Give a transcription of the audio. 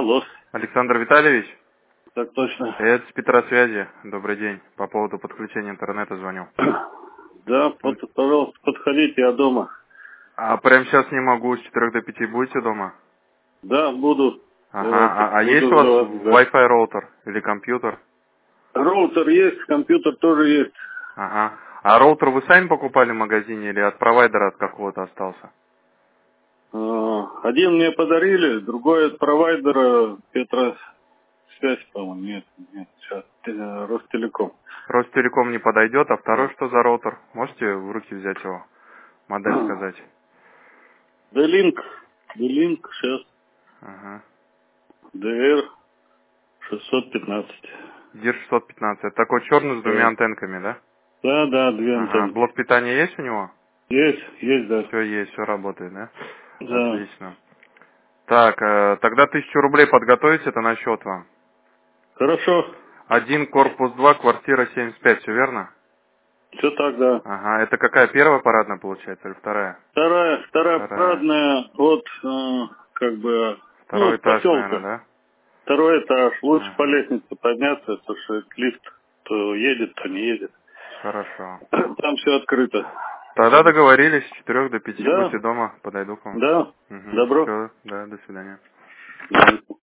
Алло. Александр Витальевич, Так точно. это с Петросвязи. Добрый день. По поводу подключения интернета звонил. Да, пожалуйста, подходите, я дома. А прямо сейчас не могу, с 4 до 5 будете дома? Да, буду. Ага, а Буду есть у вас да. Wi-Fi роутер или компьютер? Роутер есть, компьютер тоже есть. Ага. А роутер вы сами покупали в магазине или от провайдера от какого-то остался? Один мне подарили, другой от провайдера Петросвязь, по-моему, нет, сейчас, Ростелеком. Ростелеком не подойдет, а второй Да. что за роутер? Можете в руки взять его? Модель сказать? D-Link, сейчас, Ага. DR 615. DIR 615. Это такой черный с двумя Да, антенками, да? да, две Ага. антенны. Блок питания есть у него? Есть, да. Все есть, все работает, да? Да. Отлично. Так, тогда 1000 рублей подготовить это на счет вам. Хорошо. Один, корпус 2, квартира 75, все верно? Все так, да. Ага, это какая, первая парадная получается или вторая? Вторая Вторая. парадная от, Второй с этаж, наверное, поселка. да? Второй этаж. Лучше по Ага, лестнице подняться, потому что лифт то едет, то не едет. хорошо. Там все открыто. Тогда договорились, с 4 до 5 Да, будете дома, подойду к вам. да. Угу, Добро. все, да, до свидания. До свидания.